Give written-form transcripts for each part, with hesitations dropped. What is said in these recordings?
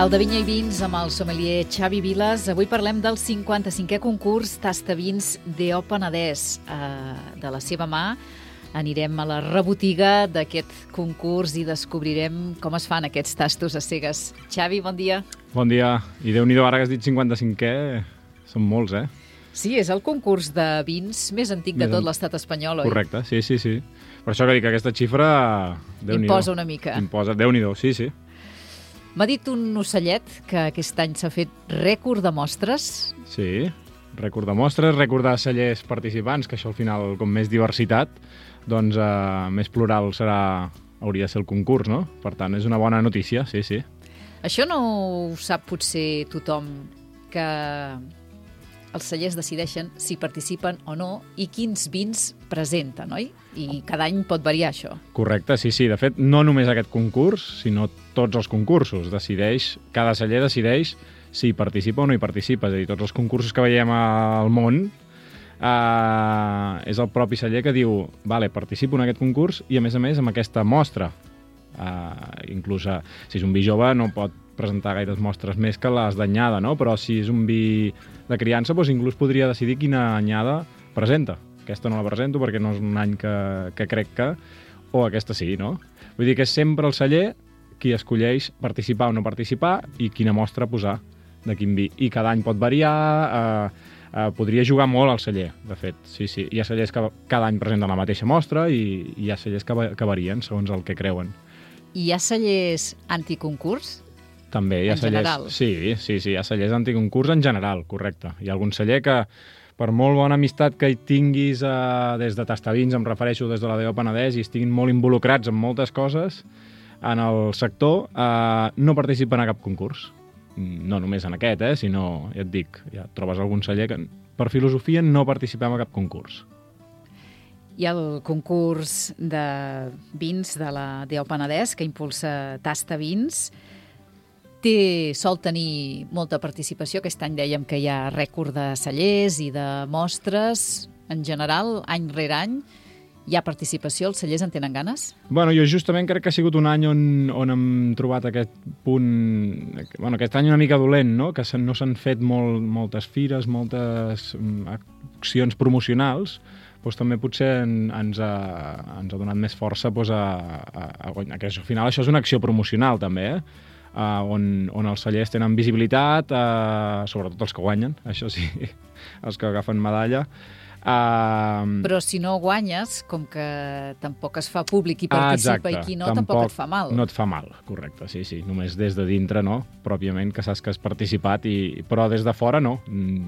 El de Vinya i Vins amb el sommelier Xavi Vilas. Avui parlem del 55è concurs Tasta Vins DO Penedès. De la seva mà anirem a la rebotiga d'aquest concurs i descobrirem com es fan aquests tastos a cegues. Xavi, bon dia. Bon dia. I Déu-n'hi-do, ara que has dit 55è, són molts, eh? Sí, és el concurs de vins més antic de tot l'estat espanyol, oi? Correcte, sí. Per això que dic que aquesta xifra... Imposa una mica. Imposa, Déu-n'hi-do, sí. M'ha dit un ocellet que aquest any s'ha fet rècord de mostres. Sí, rècord de mostres, rècord de cellers participants, que això al final, com més diversitat, doncs més plural hauria de ser el concurs, no? Per tant, és una bona notícia, sí. Això no ho sap potser tothom, que els cellers decideixen si participen o no i quins vins presenten, oi? I cada any pot variar això. Correcte, sí. De fet, no només aquest concurs, sinó tots els concursos. Cada celler decideix si hi participa o no hi participa. És a dir, tots els concursos que veiem al món és el propi celler que diu vale, participo en aquest concurs i, a més, amb aquesta mostra. Inclús, si és un vi jove, no pot presentar gaires mostres més que les d'anyada, no? Però si és un vi de criança, doncs inclús podria decidir quina anyada presenta. Aquesta no la presento perquè no és un any que crec que... O aquesta sí, no? Vull dir que és sempre el celler qui escolleix participar o no participar i quina mostra posar de quin vi. I cada any pot variar... podria jugar molt al celler, de fet. Sí. Hi ha cellers que cada any presenten la mateixa mostra i hi ha cellers que varien segons el que creuen. I hi ha cellers anticoncurs? També hi ha cellers... general? Sí, hi ha cellers anticoncurs en general, correcte. Hi ha algun celler que, per molt bona amistat que hi tinguis des de Tastavins, em refereixo des de la DO Penedès, i estiguin molt involucrats en moltes coses en el sector, no participen a cap concurs. No només en aquest, sinó, ja et dic, ja trobes algun celler que per filosofia no participem a cap concurs. Hi ha el concurs de vins de la DO Penedès que impulsa Tasta Vins. Sol tenir molta participació. Aquest any dèiem que hi ha rècord de cellers i de mostres. En general, any rere any, hi ha participació? Els cellers en tenen ganes? Bueno, jo justament crec que ha sigut un any on hem trobat aquest punt... Bueno, aquest any una mica dolent, no? Que no s'han fet moltes fires, moltes accions promocionals. Doncs també potser ens ha donat més força a guanyar. Que al final això és una acció promocional, també, on els cellers tenen visibilitat, sobretot els que guanyen, això sí, els que agafen medalla. Però si no guanyes, com que tampoc es fa públic i participa, exacte, i qui no, tampoc et fa mal. No et fa mal, correcte, sí. Només des de dintre, no? Pròpiament, que saps que has participat, però des de fora no.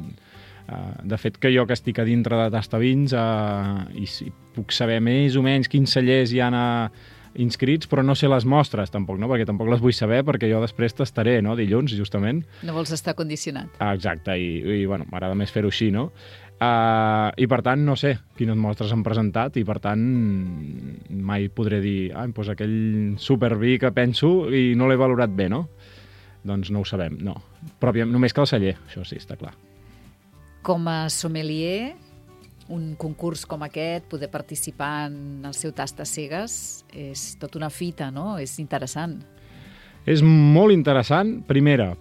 De fet, que jo que estic a dintre de Tastavins i puc saber més o menys quins cellers hi ha inscrits, però no sé les mostres tampoc, no? Perquè tampoc les vull saber, perquè jo després tastaré, no? Dilluns, justament. No vols estar condicionat. Exacte, i bueno, m'agrada més fer-ho així, no? I per tant no sé quines mostres han presentat i per tant mai podré dir doncs aquell supervi que penso i no l'he valorat bé, no? Doncs no ho sabem, no. Només que el celler, això sí, està clar. Com a sommelier, un concurs com aquest, poder participar en el seu tast a cegues, és tota una fita, no? És interessant. És molt interessant, primera,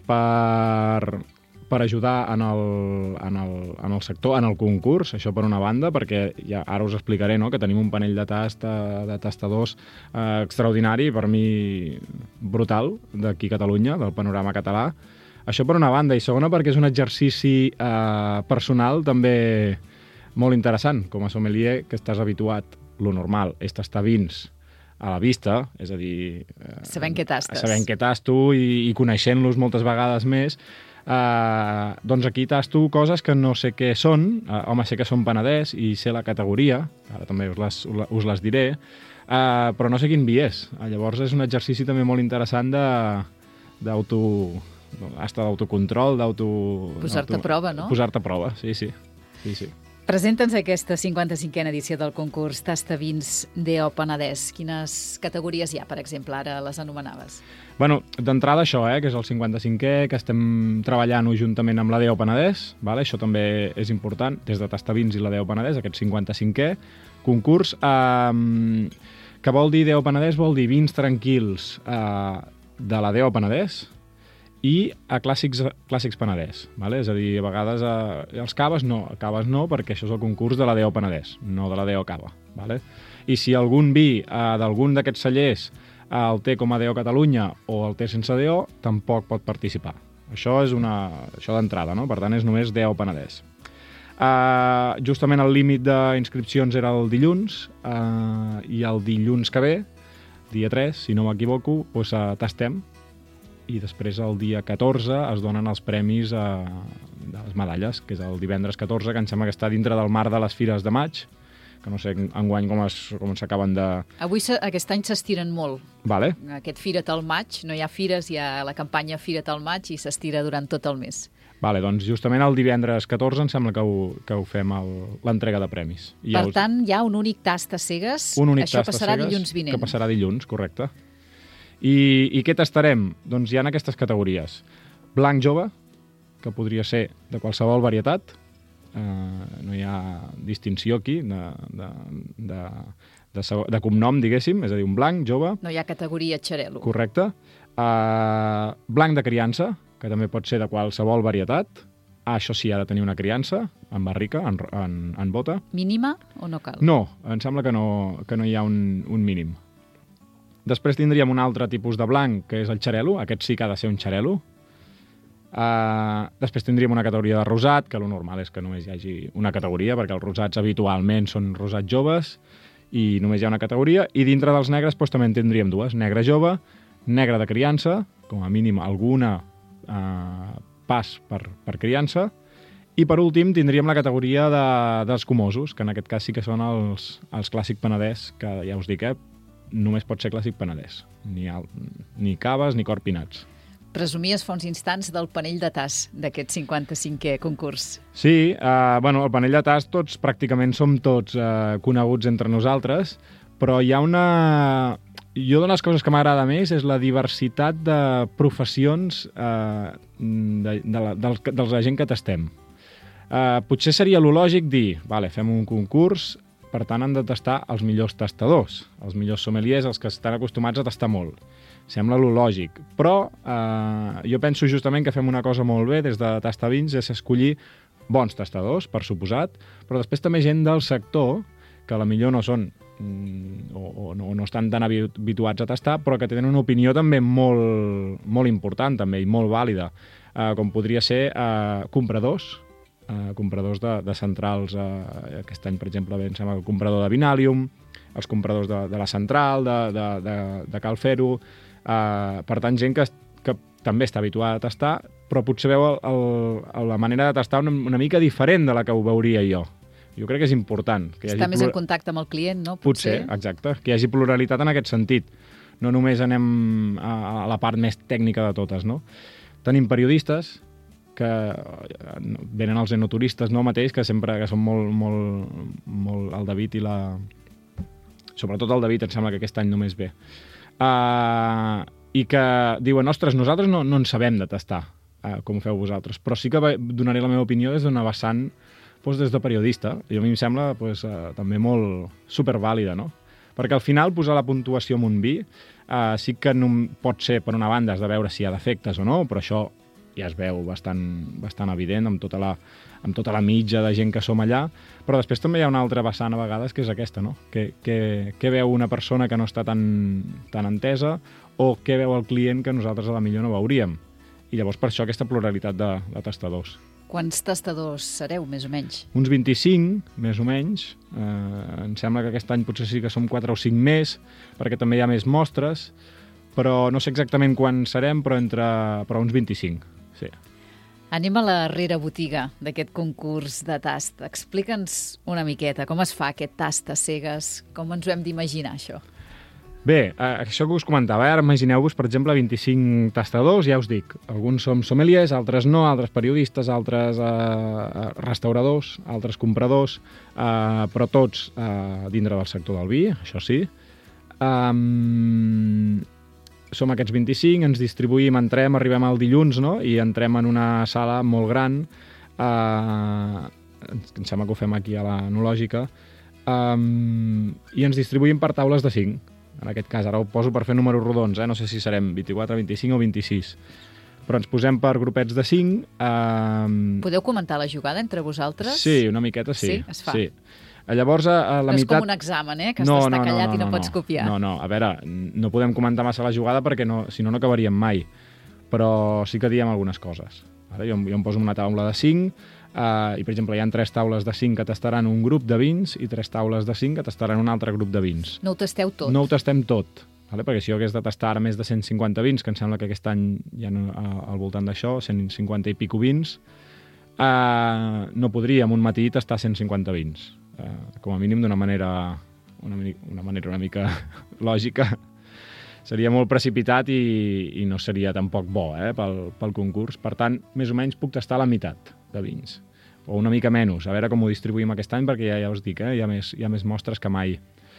per ajudar en el sector, en el concurs, això per una banda, perquè ja ara us explicaré, no?, que tenim un panell de tastadors extraordinari, per mi brutal, d'aquí a Catalunya, del panorama català. Això per una banda, i segona perquè és un exercici personal també molt interessant, com a sommelier, que estàs habituat, lo normal és tastar vins a la vista, és a dir... Sabent què tastes. Sabent què tasto i coneixent-los moltes vegades més, doncs aquí tasto coses que no sé què són, home, sé que són Penedès i sé la categoria, ara també us les diré, però no sé quin vi és. Llavors és un exercici també molt interessant d'autocontrol, posar-te a prova, no? Posar-te a prova, sí. Presenta'ns aquesta 55a edició del concurs Tasta Vins DO Penedès. Quines categories hi ha, per exemple? Ara les anomenaves. Bueno, d'entrada això, que és el 55è, que estem treballant-ho juntament amb la DO Penedès, vale? Això també és important, des de Tastavins i la DO Penedès, aquest 55è concurs, que vol dir DO Penedès, vol dir vins tranquils de la DO Penedès, i a clàssics Penedès. Vale? És a dir, a vegades els caves no, perquè això és el concurs de la DO Penedès, no de la DO Cava. Vale? I si algun vi d'algun d'aquests cellers el té com a DO Catalunya o el té sense DO, tampoc pot participar. Això és això d'entrada, no? Per tant, és només DO Penedès. Justament el límit d'inscripcions era el dilluns, i el dilluns que ve, dia 3, si no m'equivoco, doncs tastem, i després el dia 14 es donen els premis de les medalles, que és el divendres 14, que em sembla que està dintre del marc de les Fires de Maig, que no sé enguany com s'acaben de... Avui aquest any s'estiren molt. Vale. Aquest Fira't al maig, no hi ha fires, hi ha la campanya Fira't al maig i s'estira durant tot el mes. Vale, doncs justament el divendres 14 em sembla que ho fem l'entrega de premis. Per tant, hi ha un únic tast a cegues, això passarà dilluns vinent. Que passarà dilluns, correcte. I què tastarem? Doncs hi ha aquestes categories. Blanc jove, que podria ser de qualsevol varietat, no hi ha distinció aquí de cognom, diguéssim, és a dir, un blanc jove. No hi ha categoria xarel·lo. Correcte. Blanc de criança, que també pot ser de qualsevol varietat. Això sí, ha de tenir una criança, en barrica, en bota. Mínima o no cal? No, em sembla que no hi ha un mínim. Després tindríem un altre tipus de blanc, que és el xarel·lo. Aquest sí que ha de ser un xarel·lo. Després tindríem una categoria de rosat, que el normal és que només hi hagi una categoria, perquè els rosats habitualment són rosats joves, i només hi ha una categoria. I dintre dels negres també en tindríem dues. Negre jove, negre de criança, com a mínim alguna pas per criança, i per últim tindríem la categoria dels comosos, que en aquest cas sí que són els clàssic Penedès, que ja us dic, només pot ser clàssic Penedès, ni caves ni corpinats. Presumies fa uns instants del panell de tas d'aquest 55è concurs. Sí, el panell de tas pràcticament som tots coneguts entre nosaltres, però hi ha una... Jo, de les coses que m'agrada més és la diversitat de professions de la gent que tastem. Potser seria lo lògic dir, fem un concurs, per tant han de tastar els millors tastadors, els millors sommeliers, els que estan acostumats a tastar molt. Sembla lo lògic, però jo penso justament que fem una cosa molt bé des de Tastar Vins, és escollir bons tastadors, per suposat, però després també gent del sector, que potser no són o no estan tan habituats a tastar, però que tenen una opinió també molt important també i molt vàlida, com podria ser compradors de centrals. Aquest any, per exemple, em sembla el comprador de Vinalium, els compradors de la central, de Cal Fer-ho, per tant, gent que també està habituada a tastar, però potser veu la manera de tastar una mica diferent de la que ho veuria jo. Jo crec que és important. Està més en contacte amb el client, no? Potser, exacte. Que hi hagi pluralitat en aquest sentit. No només anem a la part més tècnica de totes, no? Tenim periodistes que venen els enoturistes, no mateix, que sempre que són molt el David i sobretot el David, em sembla que aquest any només ve. I que diuen, ostres, nosaltres no en sabem de tastar, com ho feu vosaltres, però sí que donaré la meva opinió des d'una vessant, des de periodista, i a mi em sembla també molt supervàlida, no? Perquè al final posar la puntuació en un vi sí que no pot ser, per una banda, has de veure si hi ha defectes o no, però això ja es veu bastant evident amb tota la mitja de gent que som allà, però després també hi ha una altra vessant a vegades que és aquesta, no? Què veu una persona que no està tan entesa o què veu el client que nosaltres a la millor no veuríem. I llavors per això aquesta pluralitat de tastadors. Quants tastadors sereu, més o menys? Uns 25, més o menys. Em sembla que aquest any potser sí que som 4 o 5 més, perquè també hi ha més mostres, però no sé exactament quan serem, però uns 25, sí. Anem a la rerebotiga d'aquest concurs de tast. Explica'ns una miqueta com es fa aquest tast a cegues, com ens ho hem d'imaginar, això? Bé, això que us comentava, ara imagineu-vos, per exemple, 25 tastadors, ja us dic, alguns som sommeliers, altres no, altres periodistes, altres restauradors, altres compradors, però tots dintre del sector del vi, això sí. Som aquests 25, ens distribuïm, arribem al dilluns, no? I entrem en una sala molt gran, em sembla que ho fem aquí a l'Enològica, i ens distribuïm per taules de 5. En aquest cas, ara ho poso per fer números rodons, no sé si serem 24, 25 o 26. però ens posem per grupets de 5. Podeu comentar la jugada entre vosaltres? Sí, una miqueta sí. Sí, es fa. Sí. Llavors, a la no és meitat... com un examen, que has d'estar callat i no pots copiar. No, a veure, no podem comentar massa la jugada perquè si no acabaríem mai, però sí que diem algunes coses. Ara, jo em poso una taula de 5 i, per exemple, hi ha 3 taules de 5 que tastaran un grup de vins i 3 taules de 5 que tastaran un altre grup de vins. No ho tasteu tot? No ho tastem tot, perquè si jo hagués de tastar ara més de 150 vins, que em sembla que aquest any hi ha al voltant d'això, 150 i pico vins, no podríem un matí tastar 150 vins. Com a mínim d'una manera una mica lògica. Seria molt precipitat i no seria tampoc bo pel concurs. Per tant, més o menys puc tastar la meitat de vins, o una mica menys, a veure com ho distribuïm aquest any, perquè ja us dic, hi ha més mostres que mai.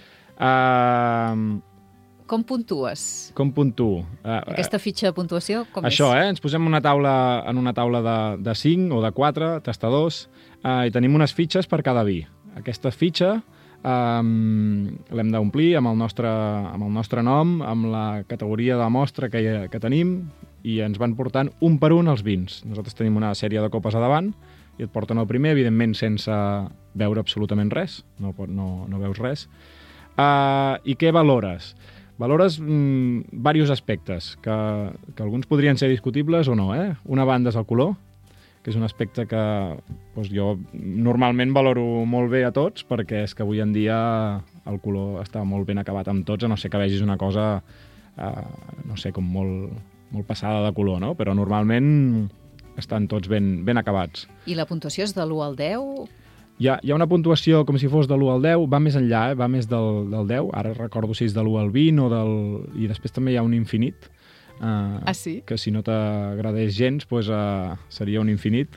Com puntues? Com puntuo? Aquesta fitxa de puntuació, com això, és? Ens posem en una taula de 5 o de 4 tastadors i tenim unes fitxes per cada vi. Aquesta fitxa l'hem d'omplir amb el nostre nom, amb la categoria de mostra que tenim, i ens van portant un per un els vins. Nosaltres tenim una sèrie de copes a davant i et porten el primer, evidentment sense beure absolutament res, no veus res. I què valores? Valores diversos aspectes, que alguns podrien ser discutibles o no. Una banda és el color, que és un aspecte que jo normalment valoro molt bé a tots, perquè és que avui en dia el color està molt ben acabat amb tots, a no ser que vegis una cosa, no sé, com molt passada de color, no? Però normalment estan tots ben acabats. I la puntuació és de l'1 al 10? Hi ha una puntuació com si fos de l'1 al 10, va més enllà, va més del 10, ara recordo si és de l'1 al 20 i després també hi ha un infinit, sí? Que si no t'agradés gens seria un infinit,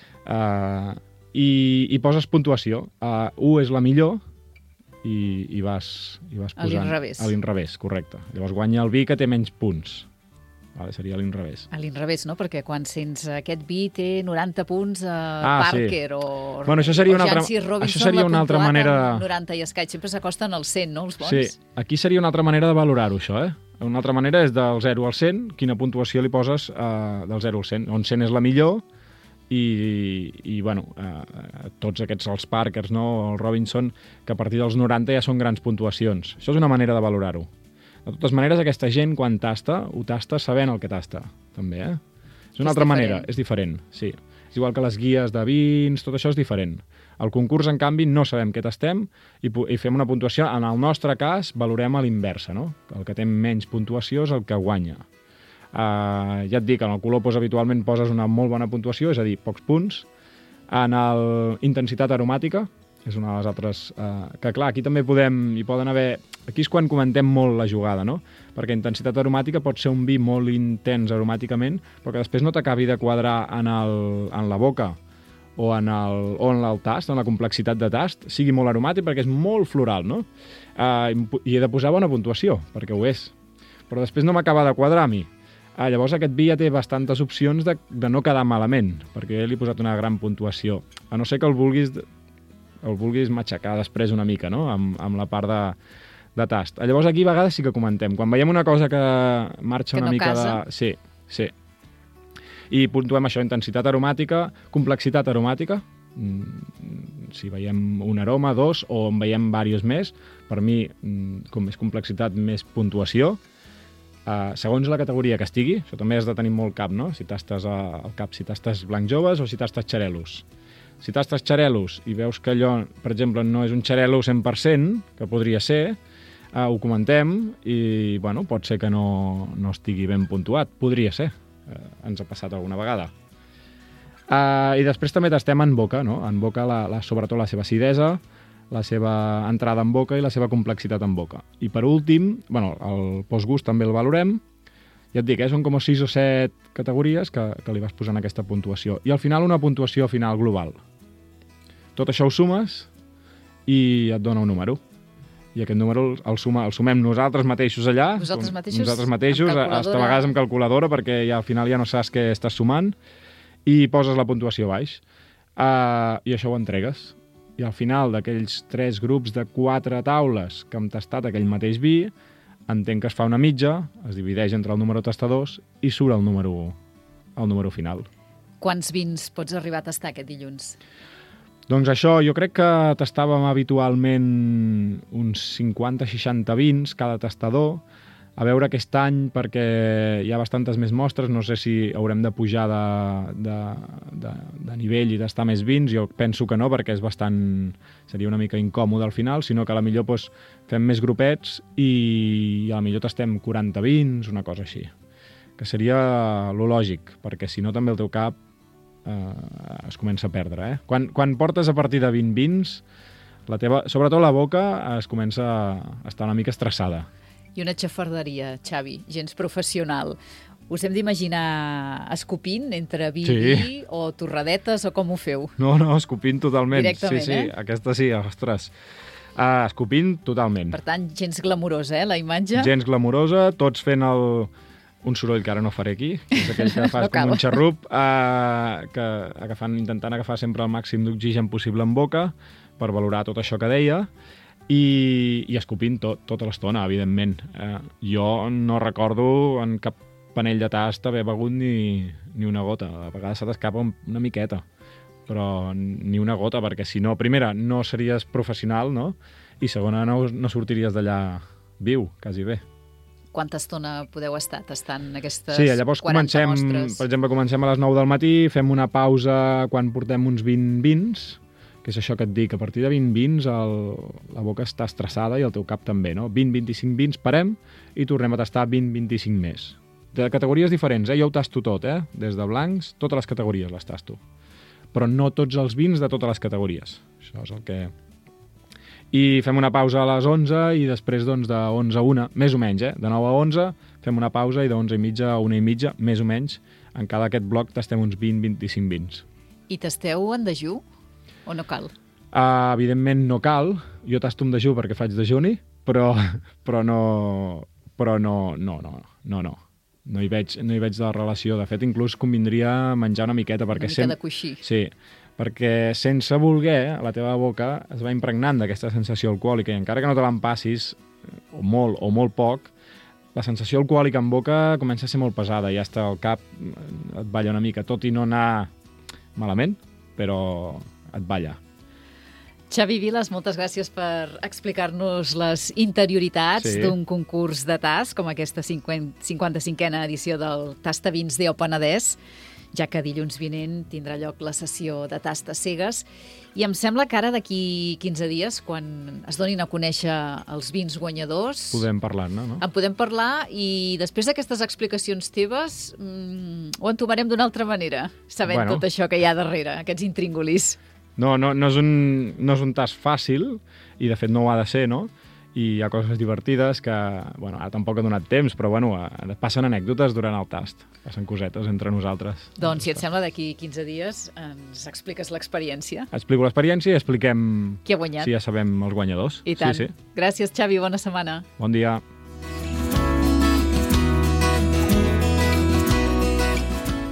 i poses puntuació. 1 és la millor i vas posant... A l'inrevés, correcte. Llavors guanya el vi que té menys punts. Seria a l'inrevés. A l'inrevés, no? Perquè quan sents aquest vi té 90 punts Parker o Jancy Robinson l'ha puntuat amb 90 i escaig. Sempre s'acosten als 100, no? Els bons. Sí, aquí seria una altra manera de valorar-ho, això, Una altra manera és del 0 al 100, quina puntuació li poses del 0 al 100, on 100 és la millor i tots aquests, els Parkers, no? El Robinson, que a partir dels 90 ja són grans puntuacions. Això és una manera de valorar-ho. De totes maneres, aquesta gent, quan tasta, ho tasta sabent el que tasta, també, És una altra manera, és diferent, sí. És igual que les guies de vins, tot això és diferent. Al concurs, en canvi, no sabem què tastem i fem una puntuació. En el nostre cas, valorem a l'inversa, no? El que té menys puntuació és el que guanya. Ja et dic, en el color habitualment poses una molt bona puntuació, és a dir, pocs punts. En intensitat aromàtica, és una de les altres... que clar, aquí també hi poden haver... Aquí és quan comentem molt la jugada, no? Perquè intensitat aromàtica pot ser un vi molt intens aromàticament, però que després no t'acabi de quadrar en la boca o en el tast, en la complexitat de tast, sigui molt aromàtic perquè és molt floral, no? I he de posar bona puntuació, perquè ho és. Però després no m'acaba de quadrar a mi. Llavors aquest vi ja té bastantes opcions de no quedar malament, perquè li he posat una gran puntuació. A no ser que el vulguis matxacar després una mica, no? Amb la part de tast. Llavors aquí a vegades sí que comentem. Quan veiem una cosa que marxa una mica de... Sí. I puntuem això, intensitat aromàtica, complexitat aromàtica. Si veiem un aroma, 2, o en veiem diversos més, per mi, com més complexitat, més puntuació. Segons la categoria que estigui, això també has de tenir molt cap, no? Si tastes al cap, si tastes blancs joves o si tastes xarelos. Si tastes xarelos i veus que allò, per exemple, no és un xarelo 100%, que podria ser, ho comentem i, pot ser que no estigui ben puntuat. Podria ser. Ens ha passat alguna vegada. I després també tastem en boca, no? En boca, sobretot la seva acidesa, la seva entrada en boca i la seva complexitat en boca. I per últim, el postgust també el valorem. Ja et dic, són com 6 o 7 categories que li vas posant aquesta puntuació. I al final una puntuació final global. Tot això ho sumes i et dona un número. I aquest número el sumem nosaltres mateixos allà. Nosaltres mateixos, a vegades amb calculadora, perquè al final ja no saps què estàs sumant, i poses la puntuació baix. I això ho entregues. I al final d'aquells 3 grups de 4 taules que hem tastat aquell mateix vi, entenc que es fa una mitja, es divideix entre el número tastadors i surt el número el número final. Quants vins pots arribar a tastar aquest dilluns? Doncs això, jo crec que tastàvem habitualment uns 50-60 vins cada tastador. A veure aquest any, perquè hi ha bastantes més mostres, no sé si haurem de pujar de nivell i tastar més vins. Jo penso que no, perquè seria una mica incòmode al final, sinó que a la millor doncs, fem més grupets i a la millor tastem 40 vins, una cosa així. Que seria lo lògic, perquè si no també el teu cap es comença a perdre. Quan portes a partir de 20 vins, sobretot la boca es comença a estar una mica estressada. I una xafarderia, Xavi, gens professional. Us hem d'imaginar escopint entre vi i vi o torradetes o com ho feu? No, escopint totalment. Directament, sí, aquesta sí, ostres. Escopint totalment. Per tant, gens glamurosa, la imatge? Gens glamurosa, tots fent un soroll que ara no faré aquí, que és aquell que fas no com un xarrup, intentant agafar sempre el màxim d'oxigen possible en boca per valorar tot això que deia, i escopint tota l'estona, evidentment. Jo no recordo en cap panell de tast haver begut ni una gota. A vegades se t'escapa una miqueta, però ni una gota, perquè si no, primera, no series professional, no? I segona, no sortiries d'allà viu, quasi bé. Quanta estona podeu estar tastant aquestes 40 mostres? Sí, llavors per exemple, comencem a les 9 del matí, fem una pausa quan portem uns 20 vins, que és això que et dic, a partir de 20 vins la boca està estressada i el teu cap també, no? 20-25 vins, parem i tornem a tastar 20-25 més. De categories diferents, jo ho tasto tot, des de blancs, totes les categories les tasto. Però no tots els vins de totes les categories. Això és el que... I fem una pausa a les 11 i després doncs, de 11 a 1, més o menys, de 9 a 11 fem una pausa i de 11 i mitja a 1 i mitja, més o menys, en cada aquest bloc tastem uns 20-25 vins. I tasteu en dejú o no cal? Evidentment no cal, jo tasto en dejú perquè faig dejuni, però no. No hi veig la relació. De fet, inclús convindria menjar una miqueta. Una mica de coixí. Sí, perquè sense voler, la teva boca es va impregnant d'aquesta sensació alcohòlica i encara que no te l'empassis, o molt poc, la sensació alcohòlica en boca comença a ser molt pesada i hasta el cap et balla una mica, tot i no anar malament, però et balla. Xavi Vilas, moltes gràcies per explicar-nos les interioritats d'un concurs de tast, com aquesta 55a edició del Tastavins d'EO Penedès, ja que dilluns vinent tindrà lloc la sessió de tastes cegues. I em sembla que ara d'aquí 15 dies, quan es donin a conèixer els vins guanyadors... Podem parlar-ne, no? En podem parlar i després d'aquestes explicacions teves ho entomarem d'una altra manera, sabent tot això que hi ha darrere, aquests intríngulis. No és un tast fàcil, i de fet no ho ha de ser, no? I hi ha coses divertides que, ara tampoc ha donat temps, però passen anècdotes durant el tast. Passen cosetes entre nosaltres. Doncs, si et sembla, d'aquí 15 dies ens expliques l'experiència. Explico l'experiència i expliquem qui ha guanyat. Si ja sabem els guanyadors. I tant. Sí. Gràcies, Xavi, bona setmana. Bon dia.